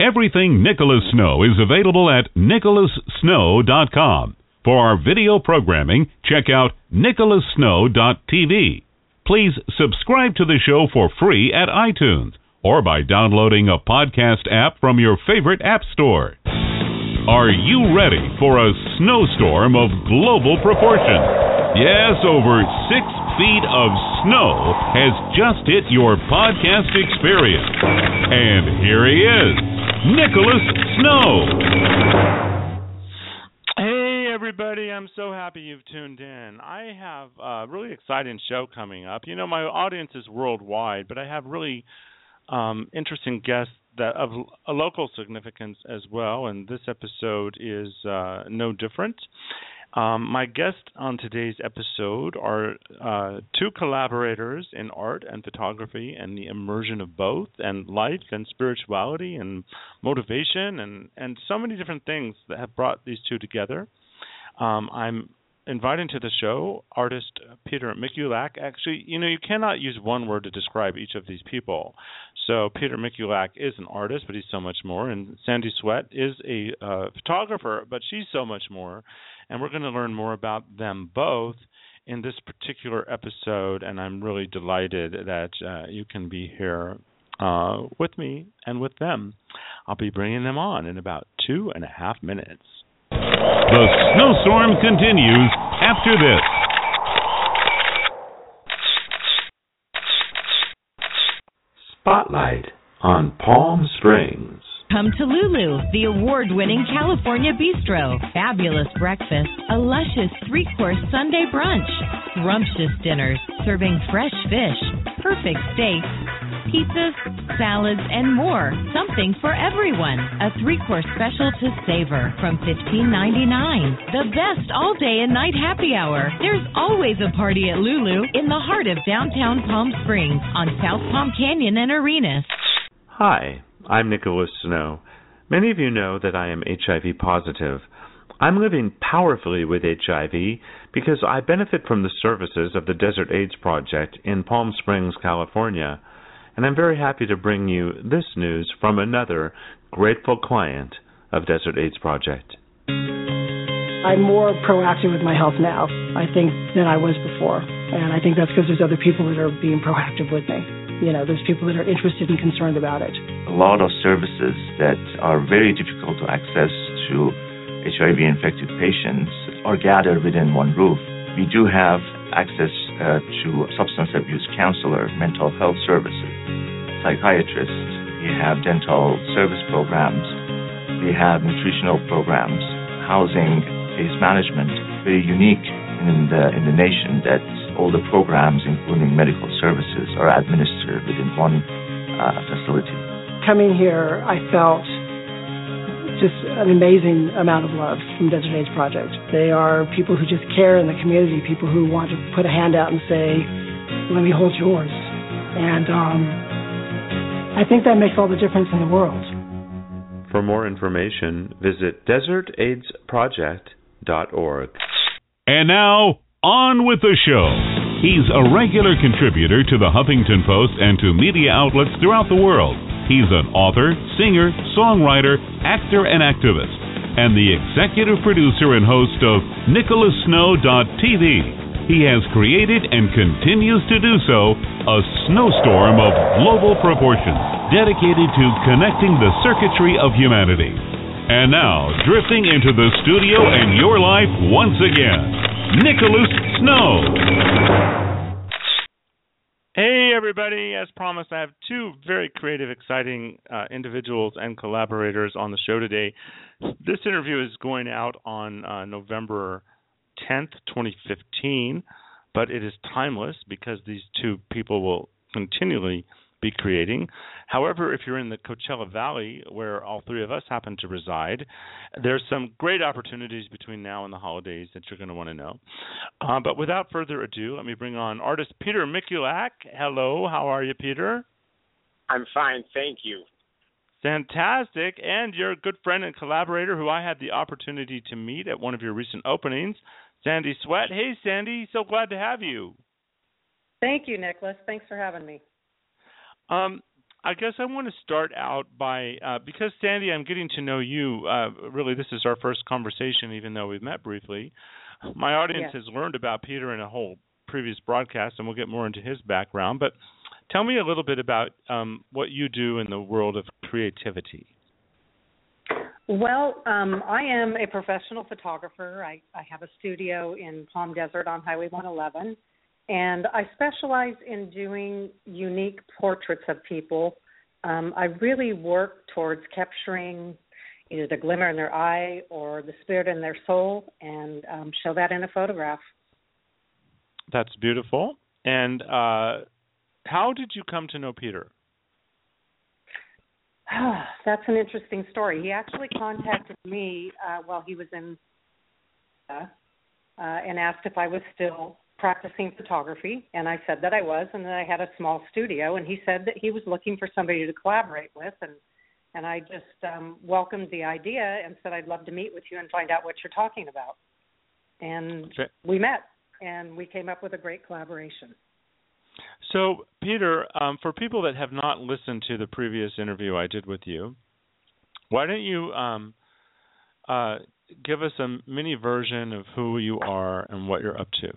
Everything Nicholas Snow is available at nicholassnow.com. For our video programming, check out nicholassnow.tv. Please subscribe to the show for free at iTunes or by downloading a podcast app from your favorite app store. Are you ready for a snowstorm of global proportions? Yes, over 6 feet of snow has just hit your podcast experience. And here he is, Nicholas Snow. Hey, everybody. I'm so happy you've tuned in. I have a really exciting show coming up. You know, my audience is worldwide, but I have really interesting guests that of a local significance as well, and this episode is no different. My guests on today's episode are two collaborators in art and photography and the immersion of both, and life and spirituality and motivation and so many different things that have brought these two together. I'm inviting to the show artist Peter Mikulak. Actually, you know, you cannot use one word to describe each of these people. So Peter Mikulak is an artist, but he's so much more. And Sandy Sweat is a photographer, but she's so much more. And we're going to learn more about them both in this particular episode. And I'm really delighted that you can be here with me and with them. I'll be bringing them on in about 2.5 minutes. The snowstorm continues after this. Spotlight on Palm Springs. Come to Lulu, the award-winning California Bistro. Fabulous breakfast, a luscious 3-course Sunday brunch, scrumptious dinners serving fresh fish, perfect steaks, pizzas, salads, and more. Something for everyone. A 3-course special to savor from $15.99. The best all-day and night happy hour. There's always a party at Lulu in the heart of downtown Palm Springs on South Palm Canyon and Arenas. Hi, I'm Nicholas Snow. Many of you know that I am HIV positive. I'm living powerfully with HIV because I benefit from the services of the Desert AIDS Project in Palm Springs, California. And I'm very happy to bring you this news from another grateful client of Desert AIDS Project. I'm more proactive with my health now, I think, than I was before. And I think that's because there's other people that are being proactive with me. You know, there's people that are interested and concerned about it. A lot of services that are very difficult to access to HIV-infected patients are gathered within one roof. We do have access to substance abuse counselor, mental health services, psychiatrists. We have dental service programs. We have nutritional programs, housing, case management. Very unique in the nation that all the programs, including medical services, are administered within one facility. Coming here, I felt just an amazing amount of love from Desert AIDS Project. They are people who just care in the community, people who want to put a hand out and say, let me hold yours. And I think that makes all the difference in the world. For more information, visit desertaidsproject.org. And now, on with the show. He's a regular contributor to the Huffington Post and to media outlets throughout the world. He's an author, singer, songwriter, actor, and activist, and the executive producer and host of nicholassnow.tv. He has created and continues to do so a snowstorm of global proportions dedicated to connecting the circuitry of humanity. And now, drifting into the studio and your life once again, Nicholas Snow. Hey, everybody. As promised, I have two very creative, exciting individuals and collaborators on the show today. This interview is going out on November 10th, 2015, but it is timeless because these two people will continually be creating. However, if you're in the Coachella Valley, where all three of us happen to reside, there's some great opportunities between now and the holidays that you're going to want to know. But without further ado, let me bring on artist Peter Mikulak. Hello, how are you, Peter? I'm fine, thank you. Fantastic. And your good friend and collaborator who I had the opportunity to meet at one of your recent openings, Sandy Sweat. Hey, Sandy, so glad to have you. Thank you, Nicholas. Thanks for having me. I guess I want to start out by, because Sandy, I'm getting to know you. Really, this is our first conversation, even though we've met briefly. My audience has learned about Peter in a whole previous broadcast, and we'll get more into his background. But tell me a little bit about what you do in the world of creativity. Well, I am a professional photographer. I have a studio in Palm Desert on Highway 111, and I specialize in doing unique portraits of people. I really work towards capturing either the glimmer in their eye or the spirit in their soul, and show that in a photograph. That's beautiful. And how did you come to know Peter? That's an interesting story. He actually contacted me while he was in and asked if I was still practicing photography, and I said that I was, and that I had a small studio, and he said that he was looking for somebody to collaborate with, and I just welcomed the idea and said I'd love to meet with you and find out what you're talking about. And we met, and we came up with a great collaboration. So, Peter, for people that have not listened to the previous interview I did with you, why don't you give us a mini version of who you are and what you're up to?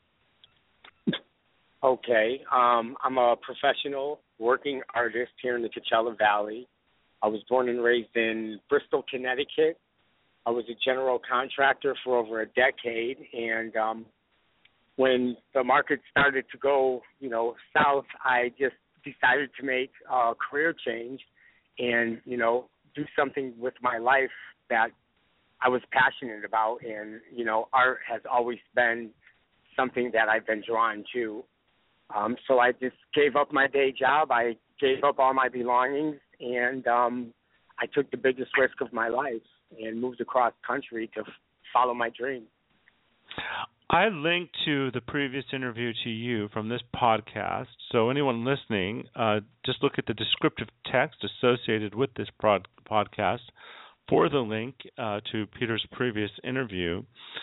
Okay. I'm a professional working artist here in the Coachella Valley. I was born and raised in Bristol, Connecticut. I was a general contractor for over a decade, and when the market started to go, south, I just decided to make a career change and, do something with my life that I was passionate about. And, art has always been something that I've been drawn to. So I just gave up my day job. I gave up all my belongings, and I took the biggest risk of my life and moved across country to follow my dream. I linked to the previous interview to you from this podcast, so anyone listening, just look at the descriptive text associated with this podcast for the link to Peter's previous interview.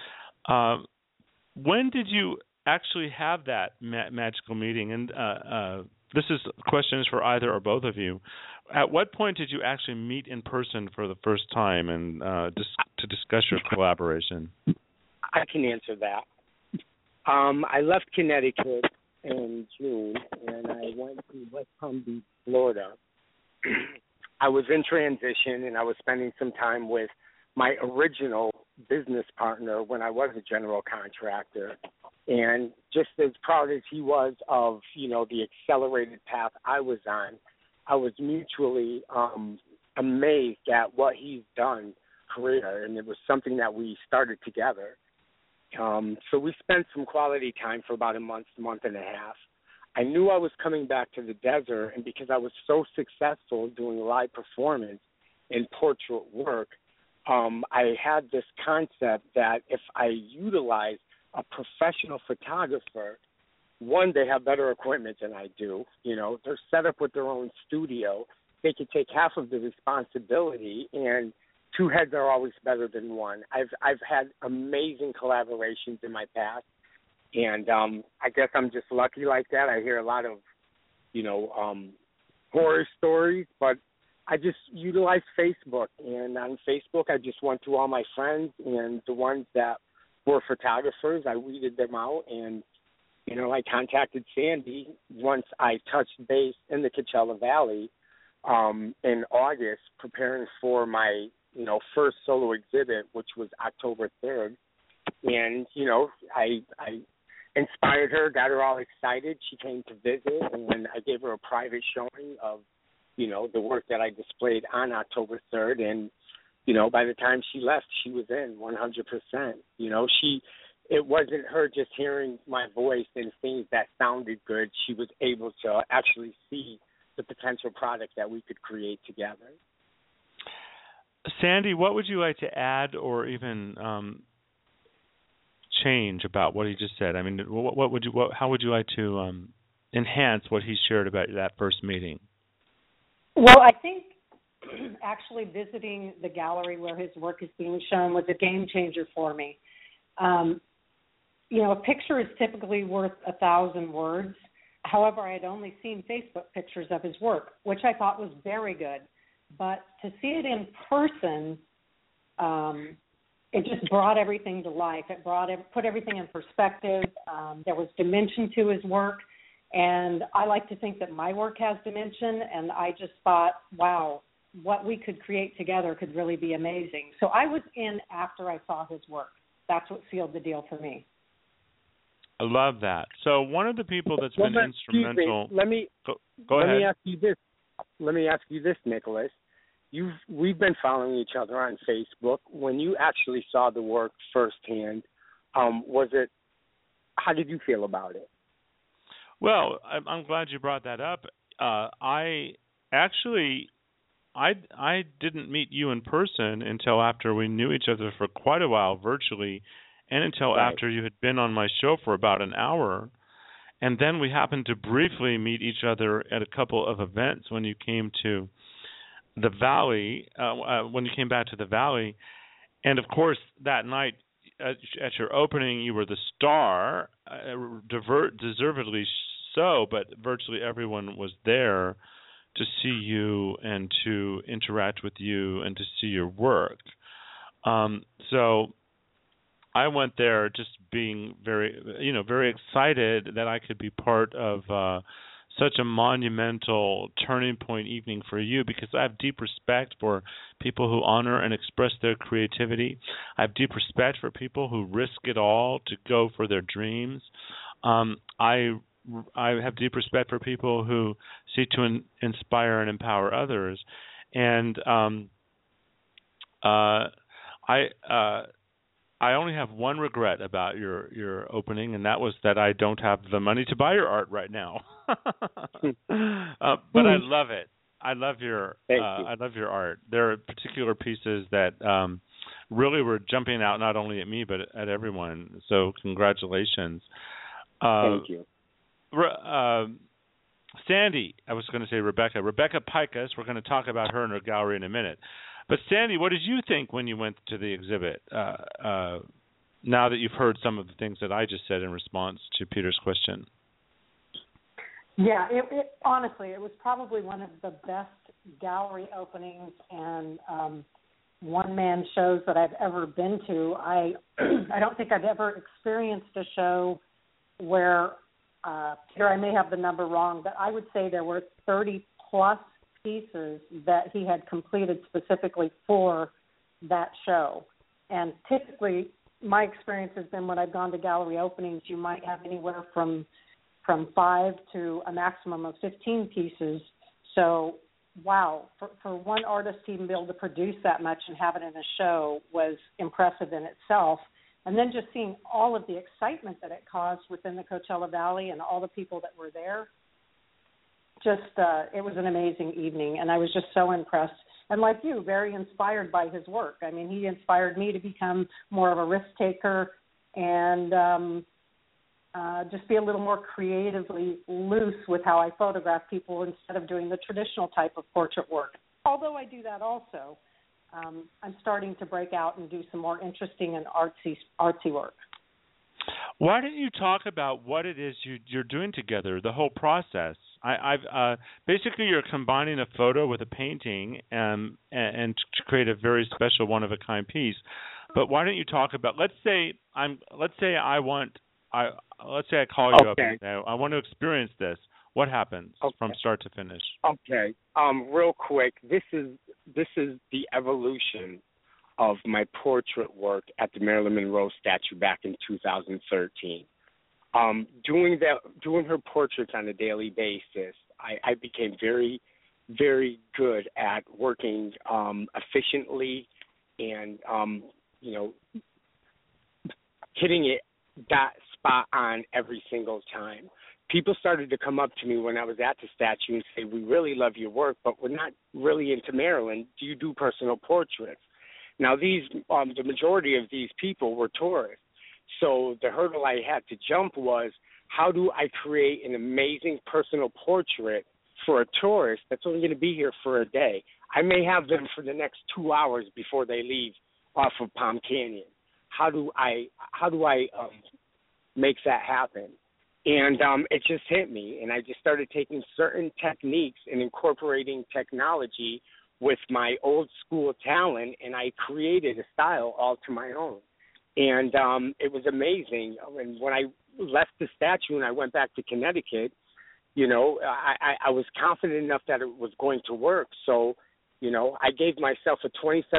When did you actually have that magical meeting? And this question is for either or both of you. At what point did you actually meet in person for the first time and to discuss your collaboration? I can answer that. I left Connecticut in June, and I went to West Palm Beach, Florida. I was in transition, and I was spending some time with my original business partner when I was a general contractor. And just as proud as he was of, the accelerated path I was on, I was mutually amazed at what he's done career, and it was something that we started together. So we spent some quality time for about a month and a half. I knew I was coming back to the desert, and because I was so successful doing live performance and portrait work, I had this concept that if I utilize a professional photographer, one, they have better equipment than I do. They're set up with their own studio. They could take half of the responsibility, and two heads are always better than one. I've had amazing collaborations in my past, and I guess I'm just lucky like that. I hear a lot of, horror stories, but I just utilize Facebook. And on Facebook, I just went to all my friends, and the ones that were photographers, I weeded them out, and I contacted Sandy once I touched base in the Coachella Valley in August, preparing for my first solo exhibit, which was October 3rd. And, I inspired her, got her all excited. She came to visit, and I gave her a private showing of, the work that I displayed on October 3rd. And, by the time she left, she was in 100%. It wasn't her just hearing my voice and things that sounded good. She was able to actually see the potential product that we could create together. Sandy, what would you like to add or even change about what he just said? I mean, how would you like to enhance what he shared about that first meeting? Well, I think actually visiting the gallery where his work is being shown was a game changer for me. A picture is typically worth 1,000 words. However, I had only seen Facebook pictures of his work, which I thought was very good. But to see it in person, it just brought everything to life. It put everything in perspective. There was dimension to his work, and I like to think that my work has dimension, and I just thought, wow, what we could create together could really be amazing. So I was in after I saw his work. That's what sealed the deal for me. I love that. So one of the people that's been instrumental. Let me ask you this. Let me ask you this, Nicholas. We've been following each other on Facebook. When you actually saw the work firsthand, how did you feel about it? Well, I'm glad you brought that up. I didn't meet you in person until after we knew each other for quite a while virtually, and until after you had been on my show for about an hour. And then we happened to briefly meet each other at a couple of events when you came to the Valley, when you came back to the Valley. And, of course, that night at your opening, you were the star, deservedly so, but virtually everyone was there to see you and to interact with you and to see your work. So I went there just being very excited that I could be part of such a monumental turning point evening for you, because I have deep respect for people who honor and express their creativity. I have deep respect for people who risk it all to go for their dreams. I have deep respect for people who seek to inspire and empower others. And I only have one regret about your opening, and that was that I don't have the money to buy your art right now. But I love it. I love your art. There are particular pieces that really were jumping out not only at me but at everyone. So congratulations. Thank you. Sandy, I was going to say Rebecca Pikus. We're going to talk about her in her gallery in a minute. But Sandy, what did you think when you went to the exhibit? Now that you've heard some of the things that I just said in response to Peter's question. Yeah, honestly, it was probably one of the best gallery openings and one-man shows that I've ever been to. I don't think I've ever experienced a show where, Peter, I may have the number wrong, but I would say there were 30-plus pieces that he had completed specifically for that show. And typically, my experience has been when I've gone to gallery openings, you might have anywhere from 5 to a maximum of 15 pieces. So, wow, for one artist to even be able to produce that much and have it in a show was impressive in itself. And then just seeing all of the excitement that it caused within the Coachella Valley and all the people that were there, it was an amazing evening, and I was just so impressed. And like you, very inspired by his work. I mean, he inspired me to become more of a risk taker and just be a little more creatively loose with how I photograph people instead of doing the traditional type of portrait work. Although I do that also, I'm starting to break out and do some more interesting and artsy work. Why don't you talk about what it is you're doing together, the whole process? Basically you're combining a photo with a painting and to create a very special one-of-a-kind piece. But why don't you talk about? Let's say I call you up and say I want to experience this. What happens from start to finish? Okay. Real quick, this is the evolution of my portrait work at the Marilyn Monroe statue back in 2013. Doing her portraits on a daily basis, I became very, very good at working efficiently and hitting it that spot on every single time. People started to come up to me when I was at the statue and say, "We really love your work, but we're not really into Marilyn. Do you do personal portraits?" Now, the majority of these people were tourists. So the hurdle I had to jump was, how do I create an amazing personal portrait for a tourist that's only going to be here for a day? I may have them for the next 2 hours before they leave off of Palm Canyon. How do I make that happen? And it just hit me, and I just started taking certain techniques and incorporating technology with my old school talent, and I created a style all to my own. And it was amazing. And when I left the statue and I went back to Connecticut, you know, I was confident enough that it was going to work. So, you know, I gave myself a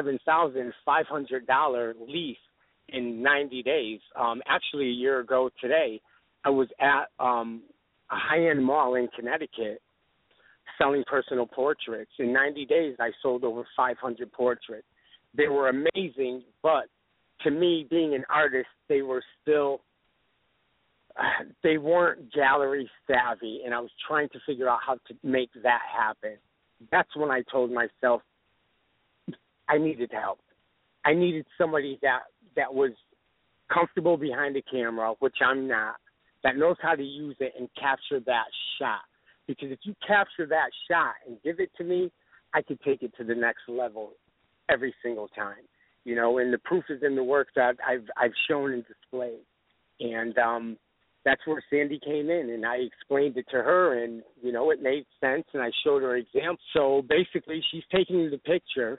$27,500 lease in 90 days. Actually, a year ago today, I was at a high-end mall in Connecticut selling personal portraits. In 90 days, I sold over 500 portraits. They were amazing, but to me, being an artist, they weren't gallery savvy, and I was trying to figure out how to make that happen. That's when I told myself I needed help. I needed somebody that was comfortable behind the camera, which I'm not, that knows how to use it and capture that shot. Because if you capture that shot and give it to me, I could take it to the next level every single time. You know, and the proof is in the work that I've shown and displayed. And that's where Sandy came in, and I explained it to her, and, you know, it made sense, and I showed her an example. So basically, she's taking the picture.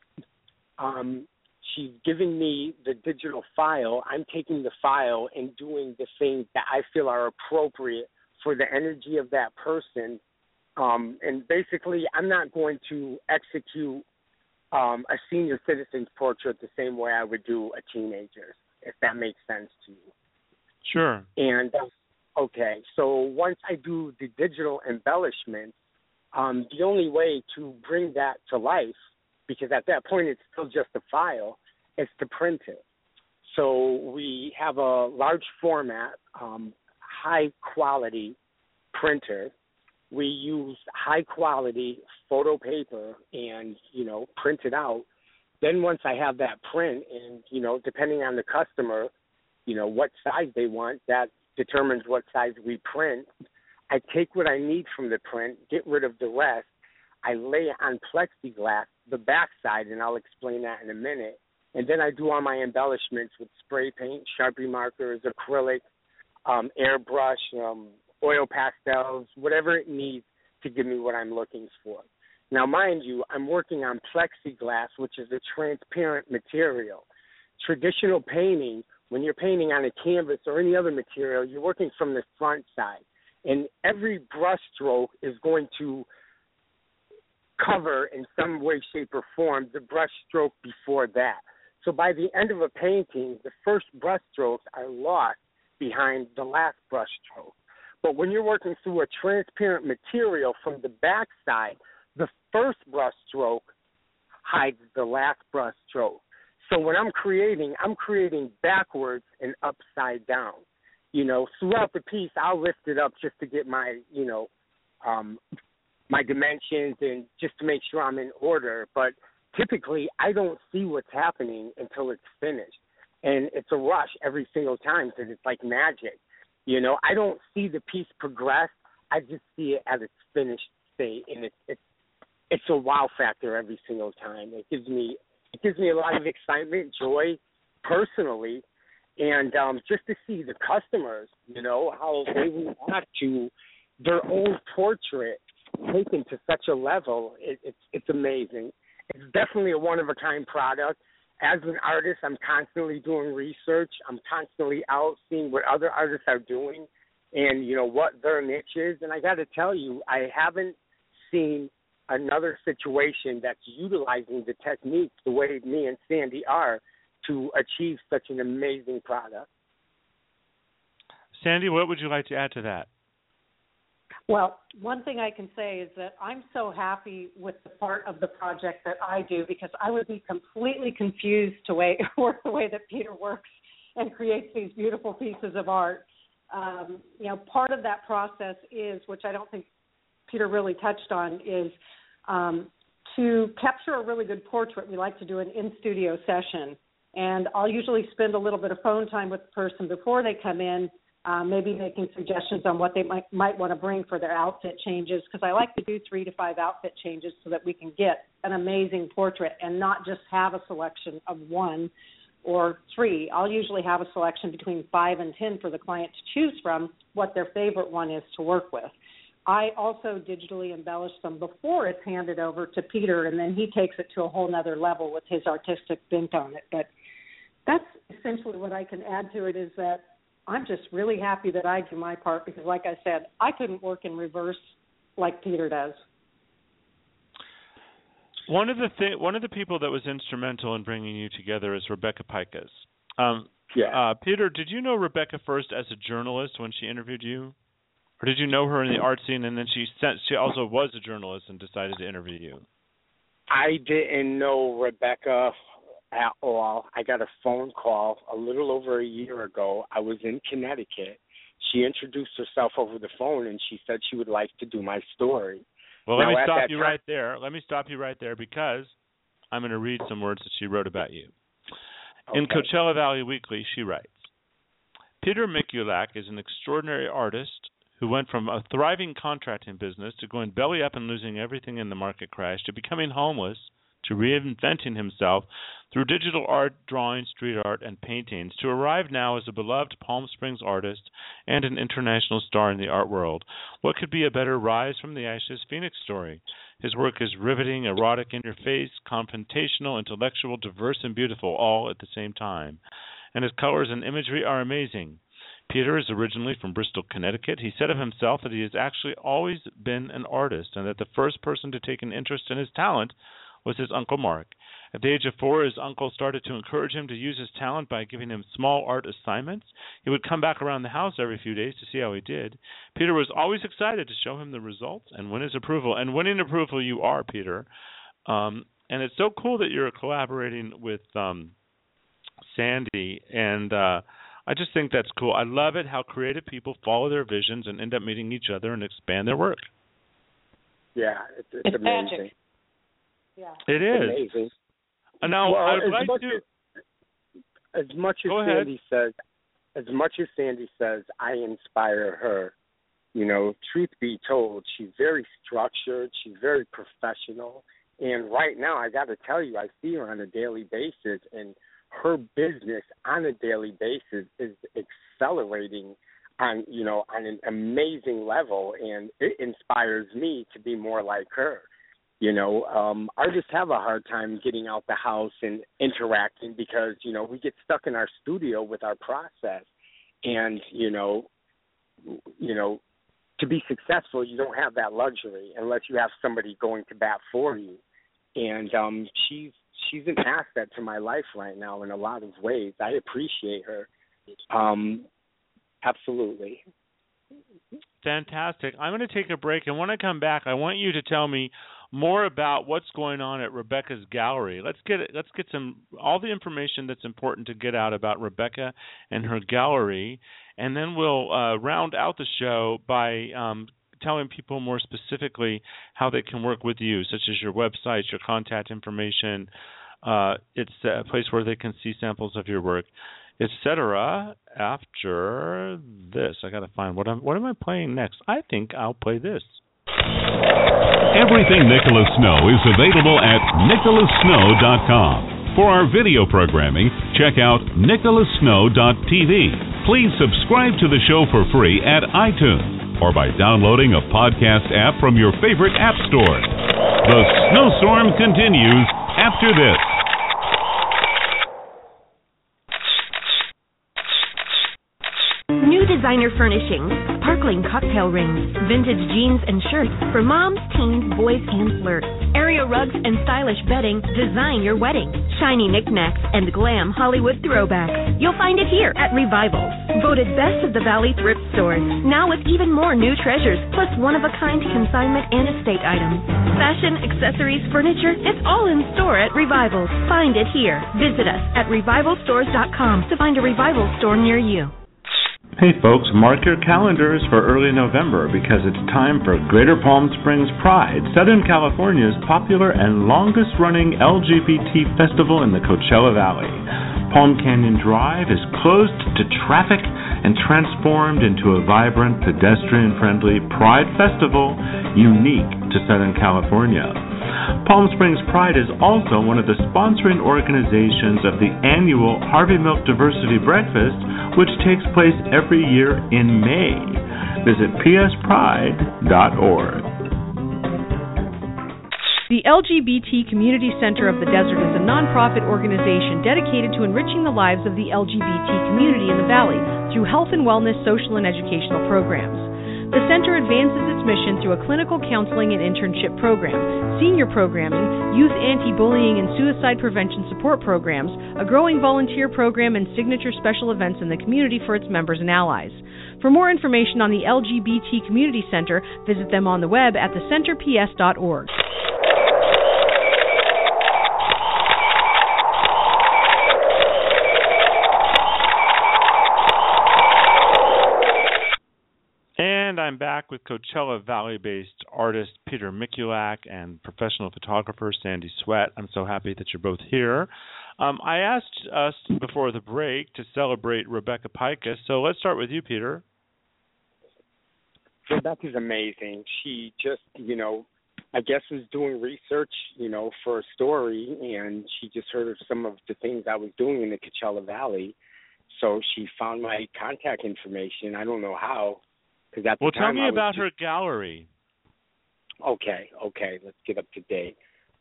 She's giving me the digital file. I'm taking the file and doing the things that I feel are appropriate for the energy of that person. And basically, I'm not going to execute a senior citizen's portrait the same way I would do a teenager's, if that makes sense to you. Sure. And, okay, so once I do the digital embellishments, the only way to bring that to life, because at that point it's still just a file, is to print it. So we have a large format, high-quality printer. We use high-quality photo paper and, you know, print it out. Then once I have that print and, you know, depending on the customer, you know, what size they want, that determines what size we print. I take what I need from the print, get rid of the rest. I lay it on plexiglass, the backside, and I'll explain that in a minute. And then I do all my embellishments with spray paint, Sharpie markers, acrylic, airbrush, oil pastels, whatever it needs to give me what I'm looking for. Now, mind you, I'm working on plexiglass, which is a transparent material. Traditional painting, when you're painting on a canvas or any other material, you're working from the front side. And every brush stroke is going to cover in some way, shape, or form the brush stroke before that. So by the end of a painting, the first brush strokes are lost behind the last brush stroke. But when you're working through a transparent material from the back side, the first brush stroke hides the last brush stroke. So when I'm creating backwards and upside down. You know, throughout the piece, I'll lift it up just to get my, you know, my dimensions and just to make sure I'm in order. But typically, I don't see what's happening until it's finished. And it's a rush every single time because it's like magic. You know, I don't see the piece progress. I just see it at its finished state, and it's a wow factor every single time. It gives me a lot of excitement, joy, personally, and just to see the customers, you know, how they react to their own portrait taken to such a level. It's amazing. It's definitely a one-of-a-kind product. As an artist, I'm constantly doing research. I'm constantly out seeing what other artists are doing and, you know, what their niche is. And I got to tell you, I haven't seen another situation that's utilizing the techniques the way me and Sandy are to achieve such an amazing product. Sandy, what would you like to add to that? Well, one thing I can say is that I'm so happy with the part of the project that I do because I would be completely confused to work the way that Peter works and creates these beautiful pieces of art. You know, part of that process is, which I don't think Peter really touched on, is to capture a really good portrait. We like to do an in-studio session, and I'll usually spend a little bit of phone time with the person before they come in, maybe making suggestions on what they might want to bring for their outfit changes, because I like to do 3 to 5 outfit changes so that we can get an amazing portrait and not just have a selection of one or 3. I'll usually have a selection between 5 and 10 for the client to choose from what their favorite one is to work with. I also digitally embellish them before it's handed over to Peter, and then he takes it to a whole nother level with his artistic bent on it. But that's essentially what I can add to it, is that I'm just really happy that I do my part, because like I said, I couldn't work in reverse like Peter does. One of the people that was instrumental in bringing you together is Rebecca Pikus. Peter, did you know Rebecca first as a journalist when she interviewed you? Or did you know her in the art scene, and then she also was a journalist and decided to interview you? I didn't know Rebecca at all. I got a phone call a little over a year ago. I was in Connecticut. She introduced herself over the phone, and she said she would like to do my story. Well, let me stop you right there. Let me stop you right there, because I'm going to read some words that she wrote about you. Okay. In Coachella Valley Weekly, she writes, Peter Mikulak is an extraordinary artist who went from a thriving contracting business to going belly up and losing everything in the market crash, to becoming homeless, to reinventing himself through digital art, drawing, street art, and paintings, to arrive now as a beloved Palm Springs artist and an international star in the art world. What could be a better rise from the ashes Phoenix story? His work is riveting, erotic, in-your-face, confrontational, intellectual, diverse, and beautiful, all at the same time. And his colors and imagery are amazing. Peter is originally from Bristol, Connecticut. He said of himself that he has actually always been an artist, and that the first person to take an interest in his talent was his Uncle Mark. At the age of 4, his uncle started to encourage him to use his talent by giving him small art assignments. He would come back around the house every few days to see how he did. Peter was always excited to show him the results and win his approval. And winning approval you are, Peter. And it's so cool that you're collaborating with Sandy. And I just think that's cool. I love it how creative people follow their visions and end up meeting each other and expand their work. Yeah, it's amazing. Magic. Yeah. It is. Amazing. Now, well, I'd like to. As much as Sandy says, I inspire her. You know, truth be told, she's very structured. She's very professional. And right now, I got to tell you, I see her on a daily basis, and her business on a daily basis is accelerating on an amazing level, and it inspires me to be more like her. You know, artists have a hard time getting out the house and interacting because, we get stuck in our studio with our process. And, to be successful, you don't have that luxury unless you have somebody going to bat for you. And she's an asset to my life right now in a lot of ways. I appreciate her. Absolutely. Fantastic. I'm going to take a break, and when I come back, I want you to tell me more about what's going on at Rebecca's gallery. Let's get all the information that's important to get out about Rebecca and her gallery, and then we'll round out the show by telling people more specifically how they can work with you, such as your website, your contact information. It's a place where they can see samples of your work, etc. After this, I got to find what am I playing next? I think I'll play this. Everything Nicholas Snow is available at nicholassnow.com. For our video programming, check out nicholassnow.tv. Please subscribe to the show for free at iTunes or by downloading a podcast app from your favorite app store. The snowstorm continues after this. New designer furnishings, sparkling cocktail rings, vintage jeans and shirts for moms, teens, boys, and flirts. Area rugs and stylish bedding design your wedding. Shiny knickknacks and glam Hollywood throwbacks. You'll find it here at Revivals. Voted best of the Valley thrift stores. Now with even more new treasures, plus one-of-a-kind consignment and estate items. Fashion, accessories, furniture, it's all in store at Revivals. Find it here. Visit us at revivalstores.com to find a Revival store near you. Hey folks, mark your calendars for early November because it's time for Greater Palm Springs Pride, Southern California's popular and longest-running LGBT festival in the Coachella Valley. Palm Canyon Drive is closed to traffic and transformed into a vibrant, pedestrian-friendly Pride festival unique to Southern California. Palm Springs Pride is also one of the sponsoring organizations of the annual Harvey Milk Diversity Breakfast, which takes place every year in May. Visit pspride.org. The LGBT Community Center of the Desert is a nonprofit organization dedicated to enriching the lives of the LGBT community in the Valley through health and wellness, social and educational programs. The center advances its mission through a clinical counseling and internship program, senior programming, youth anti-bullying and suicide prevention support programs, a growing volunteer program, and signature special events in the community for its members and allies. For more information on the LGBT Community Center, visit them on the web at thecenterps.org. And I'm back with Coachella Valley-based artist Peter Mikulak and professional photographer Sandy Sweat. I'm so happy that you're both here. I asked us before the break to celebrate Rebecca Pikus, so let's start with you, Peter. Rebecca's amazing. She just, I guess was doing research, for a story, and she just heard of some of the things I was doing in the Coachella Valley. So she found my contact information. I don't know how. Well, tell me about her gallery. Okay, let's get up to date.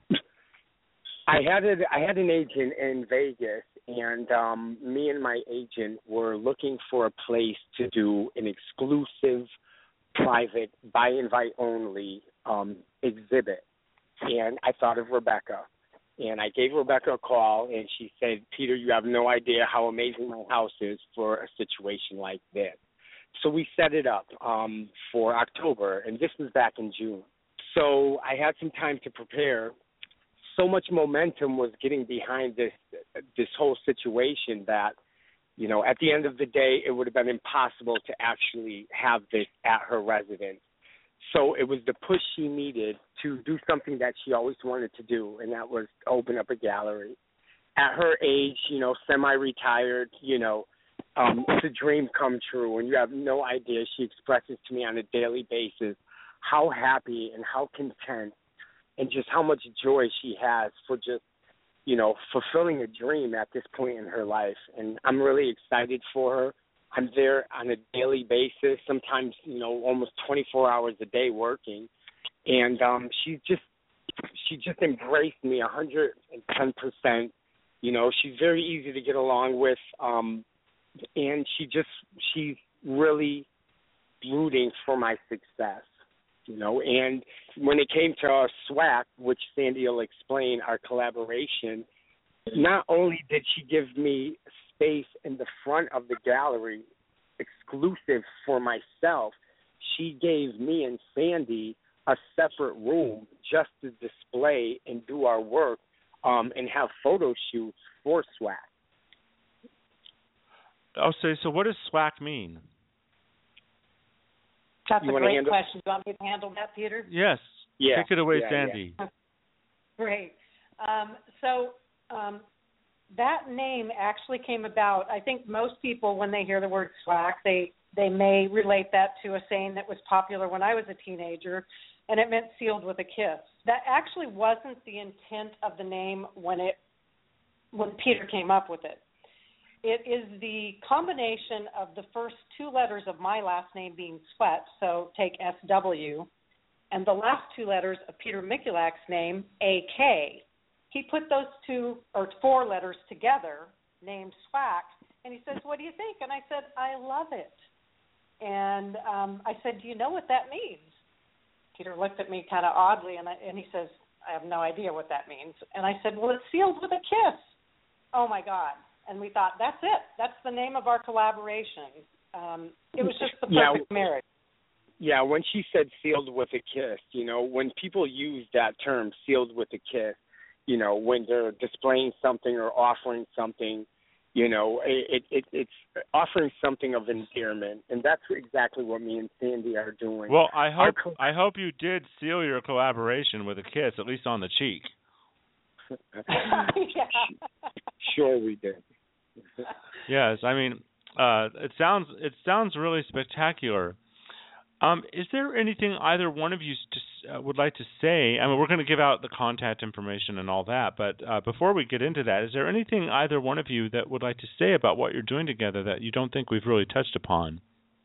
I had an agent in Vegas, and me and my agent were looking for a place to do an exclusive, private, by invite only exhibit. And I thought of Rebecca. And I gave Rebecca a call, and she said, Peter, you have no idea how amazing my house is for a situation like this. So we set it up for October, and this was back in June. So I had some time to prepare. So much momentum was getting behind this whole situation that, at the end of the day, it would have been impossible to actually have this at her residence. So it was the push she needed to do something that she always wanted to do, and that was open up a gallery. At her age, semi-retired, it's a dream come true, and you have no idea. She expresses to me on a daily basis how happy and how content and just how much joy she has for just, fulfilling a dream at this point in her life. And I'm really excited for her. I'm there on a daily basis, sometimes, almost 24 hours a day working. And she just embraced me 110%. She's very easy to get along with. And she's really rooting for my success, And when it came to SWAC, which Sandy will explain, our collaboration, not only did she give me space in the front of the gallery exclusive for myself, she gave me and Sandy a separate room just to display and do our work and have photo shoots for SWAC. So what does SWAC mean? That's a great question. Do you want me to handle that, Peter? Yes. Yeah. Take it away, Sandy. Yeah. Great. That name actually came about. I think most people, when they hear the word SWAC, they may relate that to a saying that was popular when I was a teenager, and it meant sealed with a kiss. That actually wasn't the intent of the name when Peter came up with it. It is the combination of the first two letters of my last name being Sweat, so take SW, and the last two letters of Peter Mikulak's name, AK. He put those two or four letters together, named SWAC, and he says, what do you think? And I said, I love it. And I said, do you know what that means? Peter looked at me kind of oddly, and he says, I have no idea what that means. And I said, well, it's sealed with a kiss. Oh, my God. And we thought, that's it. That's the name of our collaboration. It was just the perfect marriage. Yeah, when she said sealed with a kiss, when people use that term, sealed with a kiss, when they're displaying something or offering something, it's offering something of endearment. And that's exactly what me and Sandy are doing. Well, I hope you did seal your collaboration with a kiss, at least on the cheek. Yeah. Sure we did. Yes, I mean, it sounds really spectacular. Is there anything either one of you would like to say? I mean, we're going to give out the contact information and all that, but before we get into that, is there anything either one of you that would like to say about what you're doing together that you don't think we've really touched upon?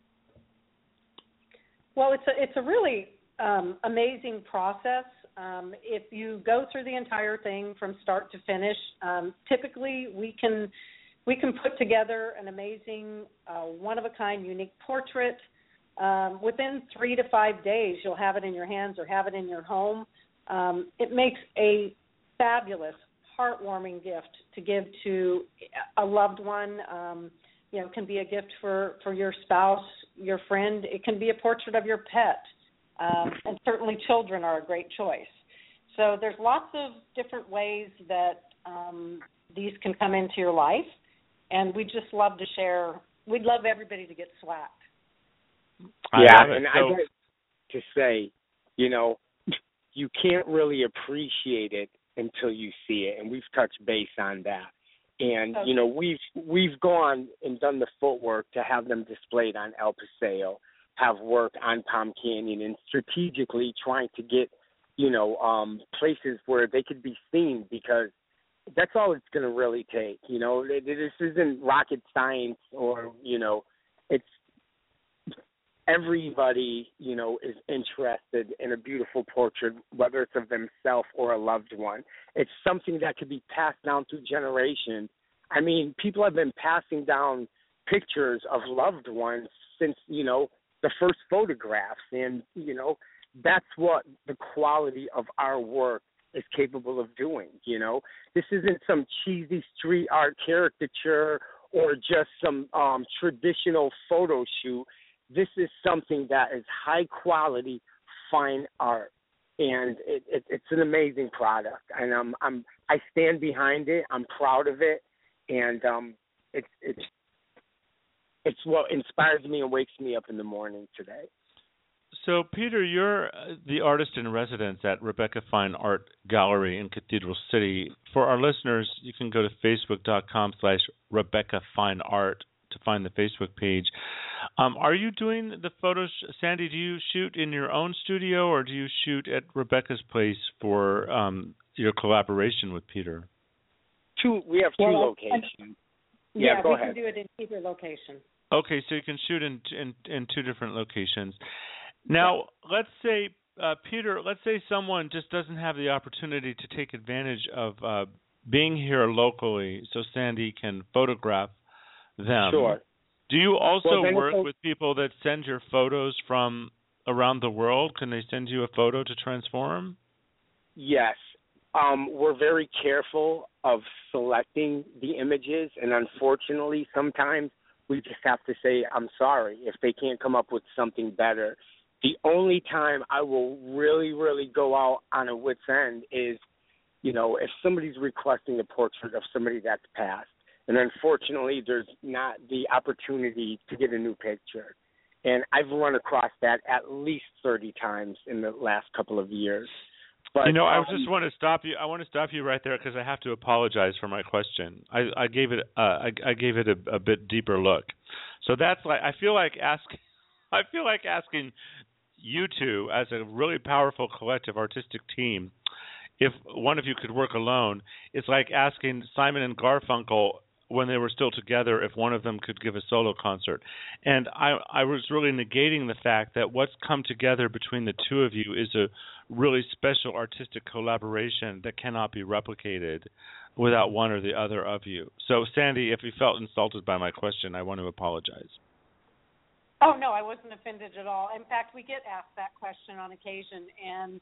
Well, it's a really amazing process. If you go through the entire thing from start to finish, typically we can put together an amazing, one-of-a-kind, unique portrait. Within 3 to 5 days, you'll have it in your hands or have it in your home. It makes a fabulous, heartwarming gift to give to a loved one. It can be a gift for your spouse, your friend. It can be a portrait of your pet. And certainly children are a great choice. So there's lots of different ways that these can come into your life, and we just love to share. We'd love everybody to get swacked. And I'd like to say, you can't really appreciate it until you see it, and we've touched base on that. And, we've gone and done the footwork to have them displayed on El Paseo, have worked on Palm Canyon, and strategically trying to get, places where they could be seen, because that's all it's going to really take. This isn't rocket science or, it's everybody, is interested in a beautiful portrait, whether it's of themselves or a loved one. It's something that could be passed down through generations. I mean, people have been passing down pictures of loved ones since, the first photographs. And, that's what the quality of our work is capable of doing. This isn't some cheesy street art caricature or just some traditional photo shoot. This is something that is high quality, fine art, and it's an amazing product. And I stand behind it. I'm proud of it, and it's what inspires me and wakes me up in the morning today. So, Peter, you're the artist in residence at Rebecca Fine Art Gallery in Cathedral City. For our listeners, you can go to facebook.com/RebeccaFineArt to find the Facebook page. Are you doing the photos, Sandy? Do you shoot in your own studio, or do you shoot at Rebecca's place for your collaboration with Peter? We have two locations. Go ahead. We can do it in either location. Okay, so you can shoot in 2 different locations. Now, let's say, Peter, let's say someone just doesn't have the opportunity to take advantage of being here locally so Sandy can photograph them. Sure. Do you also work with people that send your photos from around the world? Can they send you a photo to transform? Yes. We're very careful of selecting the images, and unfortunately, sometimes we just have to say, I'm sorry, if they can't come up with something better. The only time I will really, really go out on a wit's end is, if somebody's requesting a portrait of somebody that's passed. And unfortunately, there's not the opportunity to get a new picture. And I've run across that at least 30 times in the last couple of years. But, I just want to stop you. I want to stop you right there because I have to apologize for my question. I gave it a bit deeper look. So that's I feel like asking you two as a really powerful collective artistic team, if one of you could work alone, it's like asking Simon and Garfunkel when they were still together if one of them could give a solo concert. And I was really negating the fact that what's come together between the two of you is a really special artistic collaboration that cannot be replicated without one or the other of you. So, Sandy, if you felt insulted by my question, I want to apologize. Oh, no, I wasn't offended at all. In fact, we get asked that question on occasion. And,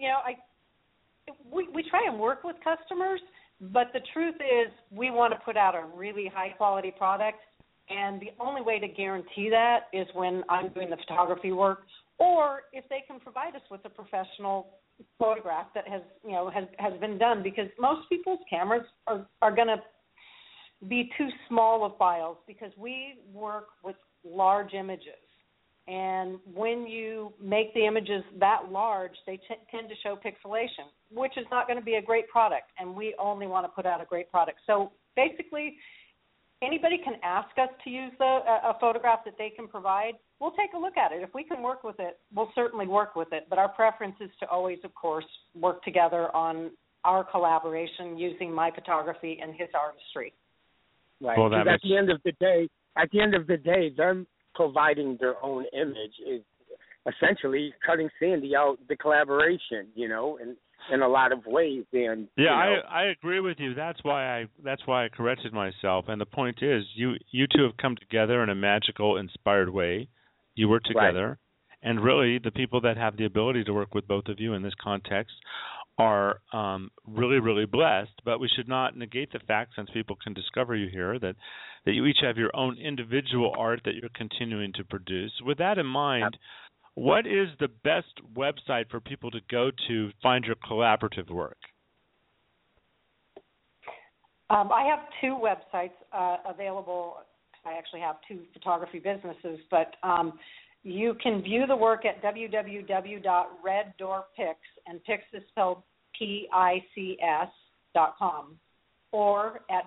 we try and work with customers, but the truth is we want to put out a really high-quality product, and the only way to guarantee that is when I'm doing the photography work, or if they can provide us with a professional photograph that has been done, because most people's cameras are going to be too small of files because we work with large images. And when you make the images that large, they tend to show pixelation, which is not going to be a great product, and we only want to put out a great product. So basically, anybody can ask us to use a photograph that they can provide. We'll take a look at it. If we can work with it, we'll certainly work with it. But our preference is to always, of course, work together on our collaboration using my photography and his artistry. Right. Well, Because at the end of the day, them providing their own image is essentially cutting Sandy out the collaboration, in a lot of ways. And I agree with you. That's why I corrected myself. And the point is, you two have come together in a magical, inspired way. You work together, and really, the people that have the ability to work with both of you in this context are really, really blessed. But we should not negate the fact, since people can discover you here, that you each have your own individual art that you're continuing to produce. With that in mind, what is the best website for people to go to find your collaborative work? I have two websites available. I actually have two photography businesses, but you can view the work at www.reddoorpics, and Pics is spelled PICS.com, or at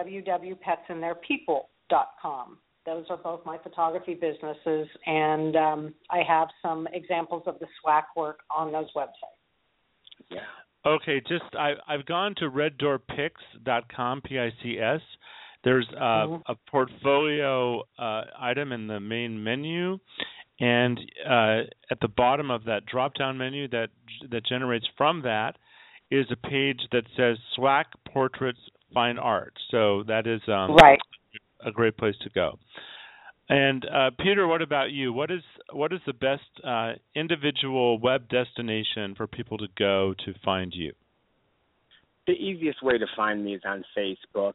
www.petsintheirpeople.com. Those are both my photography businesses, and I have some examples of the SWAC work on those websites. Yeah. Okay, I've gone to reddoorpics.com, P-I-C-S. There's a portfolio item in the main menu, and at the bottom of that drop-down menu that generates from that is a page that says SWAC Portraits Fine Art. So that is a great place to go. And Peter, what about you? What is the best individual web destination for people to go to find you? The easiest way to find me is on Facebook.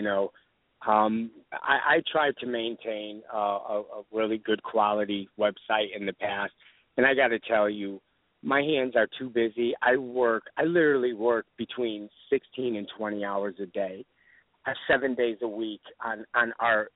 I tried to maintain a really good quality website in the past, and I got to tell you, my hands are too busy. I literally work between 16 and 20 hours a day. 7 days a week on art.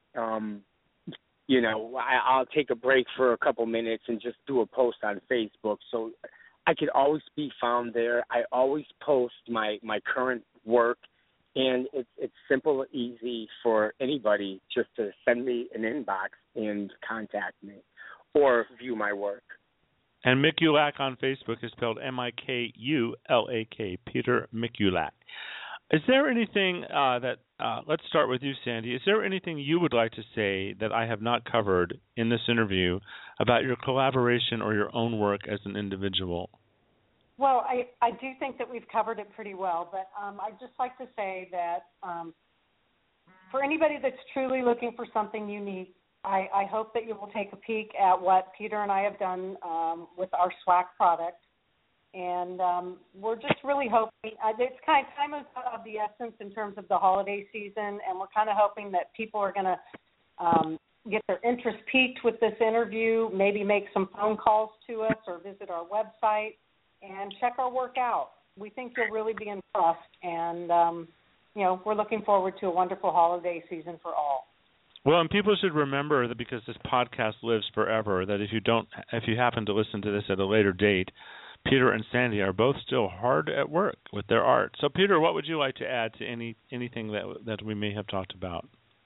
I'll take a break for a couple minutes and just do a post on Facebook, so I could always be found there. I always post my current work, and it's simple and easy for anybody just to send me an inbox and contact me or view my work. And Mikulak on Facebook is spelled M-I-K-U-L-A-K, Peter Mikulak. Is there anything let's start with you, Sandy. Is there anything you would like to say that I have not covered in this interview about your collaboration or your own work as an individual? Well, I do think that we've covered it pretty well, but I'd just like to say that for anybody that's truly looking for something unique, I hope that you will take a peek at what Peter and I have done with our SWAC product. And we're just really hoping, it's kind of time of the essence in terms of the holiday season, and we're kind of hoping that people are going to get their interest piqued with this interview, maybe make some phone calls to us or visit our website and check our work out. We think you'll really be impressed, and, we're looking forward to a wonderful holiday season for all. Well, and people should remember that because this podcast lives forever, that if you happen to listen to this at a later date, Peter and Sandy are both still hard at work with their art. So, Peter, what would you like to add to anything that we may have talked about?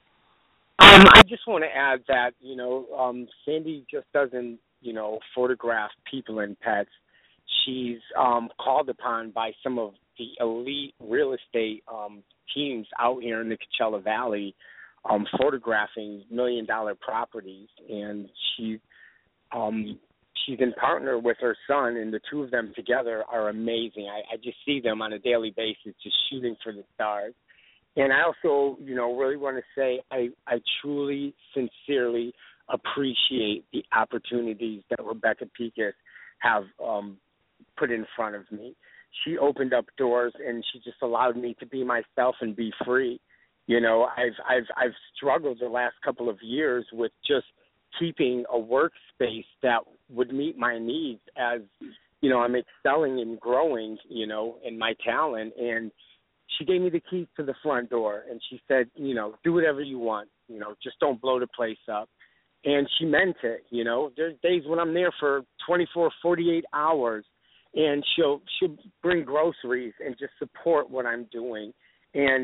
I just want to add that, Sandy just doesn't, photograph people and pets. She's called upon by some of the elite real estate teams out here in the Coachella Valley photographing million-dollar properties, and she's in partner with her son, and the two of them together are amazing. I just see them on a daily basis just shooting for the stars. And I also, really want to say I truly, sincerely appreciate the opportunities that Rebecca Pekas have put in front of me. She opened up doors, and she just allowed me to be myself and be free. I've struggled the last couple of years with just keeping a workspace that would meet my needs as, I'm excelling and growing, in my talent. And she gave me the keys to the front door, and she said, do whatever you want, just don't blow the place up. And she meant it, There's days when I'm there for 24, 48 hours, and she'll bring groceries and just support what I'm doing. And,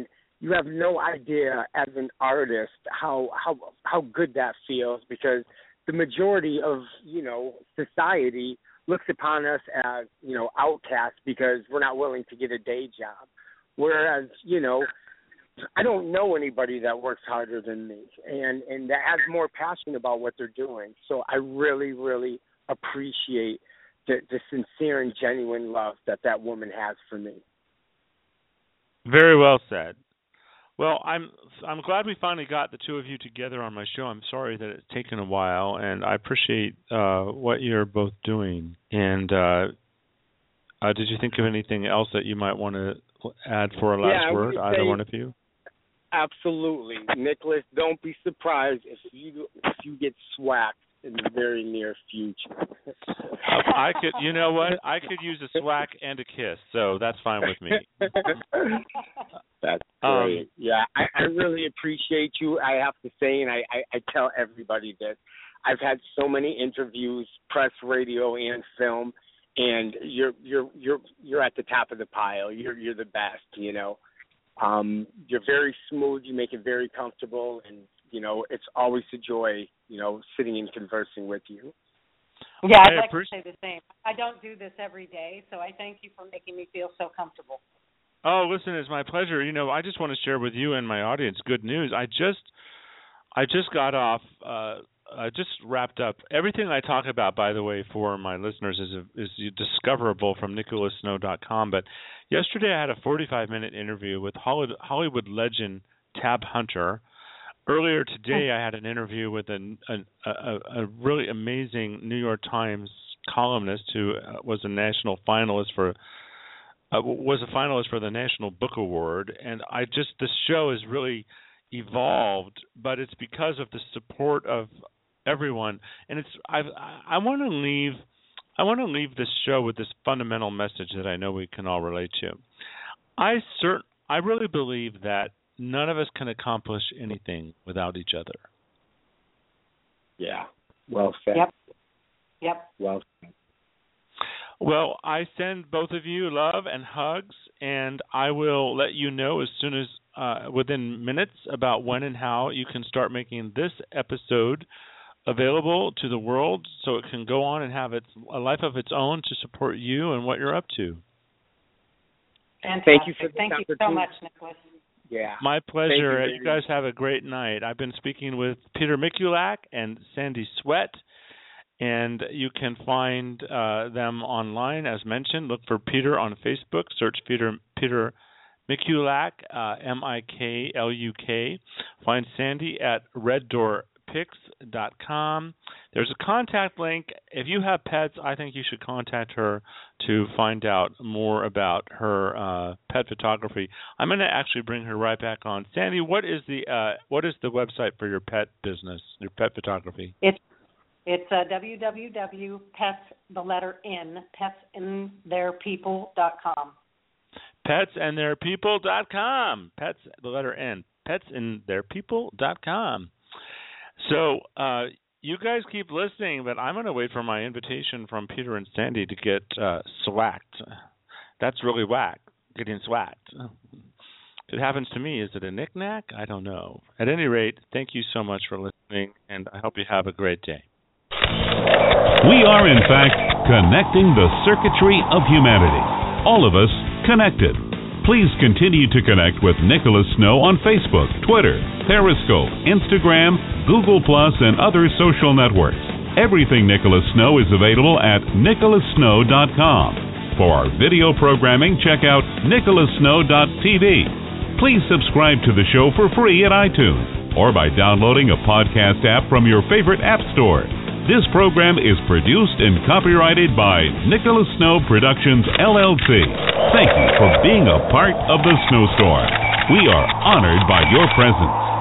you have no idea as an artist how good that feels, because the majority of, society looks upon us as, outcasts because we're not willing to get a day job. Whereas, I don't know anybody that works harder than me and that has more passion about what they're doing. So I really, really appreciate the sincere and genuine love that woman has for me. Very well said. Well, I'm glad we finally got the two of you together on my show. I'm sorry that it's taken a while, and I appreciate what you're both doing. And did you think of anything else that you might want to add for a last word, either one of you? Absolutely. Nicholas, don't be surprised if you get swacked in the very near future. I could, you know what? I could use a swack and a kiss, so that's fine with me. That's great. Yeah, I really appreciate you. I have to say, and I tell everybody this, I've had so many interviews, press, radio, and film, and you're at the top of the pile. You're the best. You're very smooth. You make it very comfortable, and it's always a joy, sitting and conversing with you. Yeah, I'd like to say the same. I don't do this every day, so I thank you for making me feel so comfortable. Oh, listen, it's my pleasure. I just want to share with you and my audience good news. I just got off. I just wrapped up. Everything I talk about, by the way, for my listeners is discoverable from NicholasSnow.com. But yesterday I had a 45-minute interview with Hollywood legend Tab Hunter. Earlier today, I had an interview with a really amazing New York Times columnist who was a national finalist for the National Book Award, and this show has really evolved, but it's because of the support of everyone. And I want to leave this show with this fundamental message that I know we can all relate to. I really believe that none of us can accomplish anything without each other. Yeah. Well said. Yep. Well said. Well, I send both of you love and hugs, and I will let you know as soon as within minutes about when and how you can start making this episode available to the world so it can go on and have a life of its own to support you and what you're up to. Fantastic. Thank you so much, Nicholas. Yeah. My pleasure. You guys have a great night. I've been speaking with Peter Mikulak and Sandy Sweat, and you can find them online, as mentioned. Look for Peter on Facebook. Search Peter Mikulak, Mikluk. Find Sandy at reddoorpics.com. There's a contact link. If you have pets, I think you should contact her to find out more about her pet photography. I'm going to actually bring her right back on. Sandy, what is the website for your pet business, your pet photography? It's petsintheirpeople.com. Petsintheirpeople.com. Pets, the letter N. Petsintheirpeople.com. So you guys keep listening, but I'm going to wait for my invitation from Peter and Sandy to get swacked. That's really whack, getting swacked. If it happens to me, is it a knick-knack? I don't know. At any rate, thank you so much for listening, and I hope you have a great day. We are, in fact, connecting the circuitry of humanity. All of us connected. Please continue to connect with Nicholas Snow on Facebook, Twitter, Periscope, Instagram, Google+, and other social networks. Everything Nicholas Snow is available at NicholasSnow.com. For our video programming, check out NicholasSnow.tv. Please subscribe to the show for free at iTunes or by downloading a podcast app from your favorite app store. This program is produced and copyrighted by Nicholas Snow Productions, LLC. Thank you for being a part of the Snowstorm. We are honored by your presence.